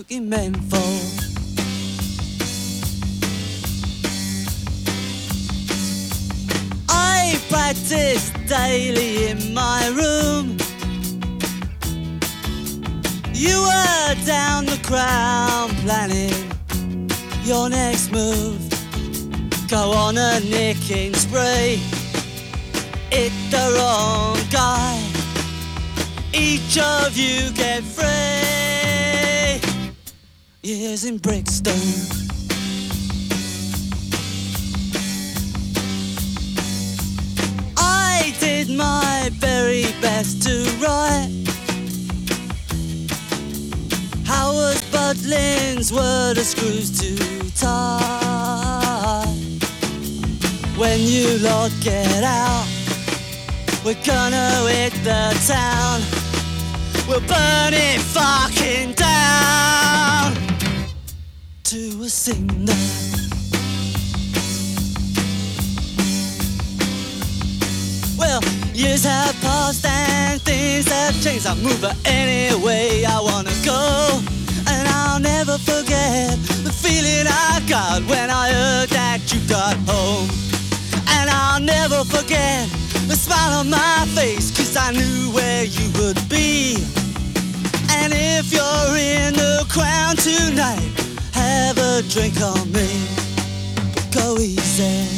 fucking meant for. I practice daily in my room. You were down the Crown planning your next move. Go on a nicking spree, hit the wrong guy, each of you get free. Years in Brixton, I did my very best to write Howard Budlin's were the screws too tight. When you lot get out, we're gonna hit the town. We'll burn it fucking down to a cinder. Well, years have passed and things have changed. I'll move her any way I wanna go, and I'll never forget the feeling I got when I heard that you got home. And I'll never forget the smile on my face, 'cause I knew where you would be. And if you're in the Crown tonight, have a drink on me, but go easy.